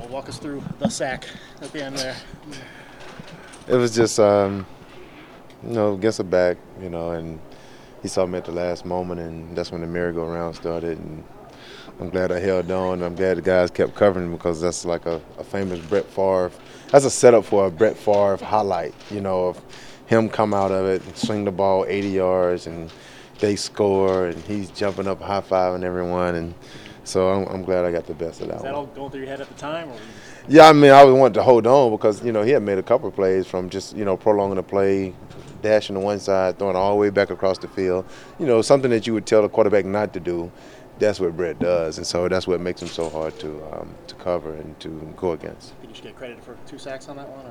Walk us through the sack at the end there. It was just, against the back, and he saw me at the last moment, and that's when the merry-go-round started. And I'm glad I held on. I'm glad the guys kept covering because that's like a famous Brett Favre. That's a setup for a Brett Favre highlight, of him come out of it and swing the ball 80 yards, and they score, and he's jumping up high-fiving everyone. And so I'm glad I got the best of that Was one. that all going through your head at the time? Or were you Yeah, I mean, I wanted to hold on because, he had made a couple of plays from just, prolonging the play, dashing to one side, throwing all the way back across the field. Something that you would tell the quarterback not to do. That's what Brett does, and so that's what makes him so hard to cover and to go against. Did you just get credited for 2 sacks on that one?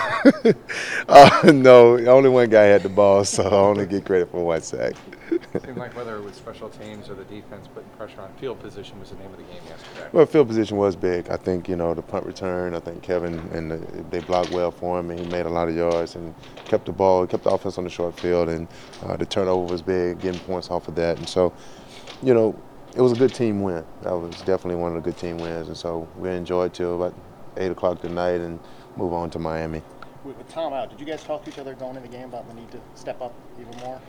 No, only one guy had the ball, so I only get credit for one sack. It seemed like whether it was special teams or the defense putting pressure on field position was the name of the game yesterday. Well, field position was big. I think, the punt return, I think Kevin and they blocked well for him, and he made a lot of yards and kept the ball, kept the offense on the short field, and the turnover was big, getting points off of that. And so, it was a good team win. That was definitely one of the good team wins, and so we enjoyed till about 8 o'clock tonight and move on to Miami. With Tom out, did you guys talk to each other going into the game about the need to step up even more?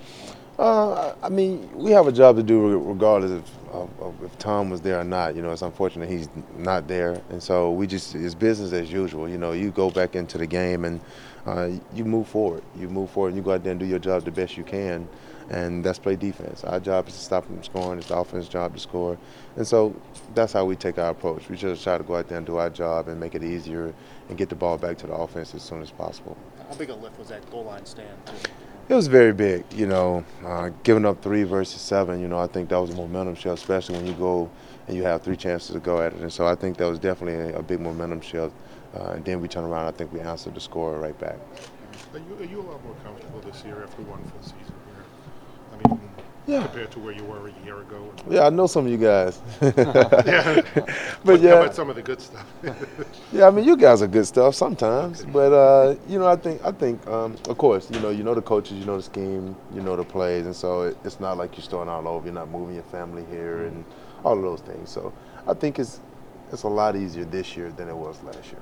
I mean, we have a job to do regardless of if Tom was there or not. It's unfortunate he's not there, and so it's business as usual. You go back into the game and you move forward. You move forward and you go out there and do your job the best you can, and that's play defense. Our job is to stop them from scoring. It's the offense's job to score, and so that's how we take our approach. We just try to go out there and do our job and make it easier and get the ball back to the offense as soon as possible. How big a lift was that goal line stand, too? It was very big, giving up 3 versus 7. I think that was a momentum shift, especially when you go and you have 3 chances to go at it. And so I think that was definitely a big momentum shift. And then we turn around, I think we answered the score right back. Are you a lot more comfortable this year after one full season here? I mean, Yeah. compared to where you were a year ago? Yeah, I know some of you guys. Yeah. But How yeah, about some of the good stuff? yeah. I mean, you guys are good stuff sometimes, but I think, of course, you know the coaches, you know the scheme, you know the plays, and so it's not like you're starting all over. You're not moving your family here and all of those things. So I think it's a lot easier this year than it was last year.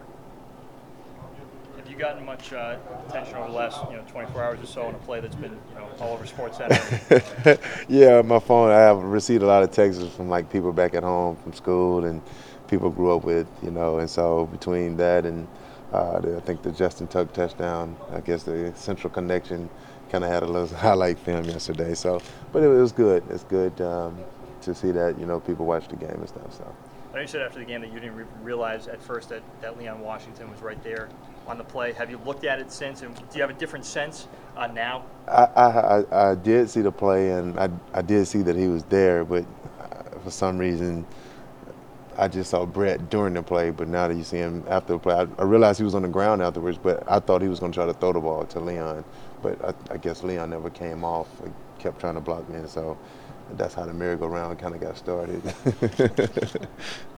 Have you gotten much attention over the last 24 hours or so on a play that's been all over SportsCenter? Yeah, my phone. I have received a lot of texts from like people back at home from school and people grew up with, and so between that and I think the Justin Tuck touchdown, I guess the Central Connection kind of had a little highlight film yesterday. So, but it was good. It's good to see that people watch the game and stuff. So. I know you said after the game that you didn't realize at first that Leon Washington was right there on the play. Have you looked at it since, and do you have a different sense now? I did see the play, and I did see that he was there, but for some reason I just saw Brett during the play. But now that you see him after the play, I realized he was on the ground afterwards, but I thought he was going to try to throw the ball to Leon. But I guess Leon never came off. He kept trying to block me, and so that's how the merry-go-round kind of got started.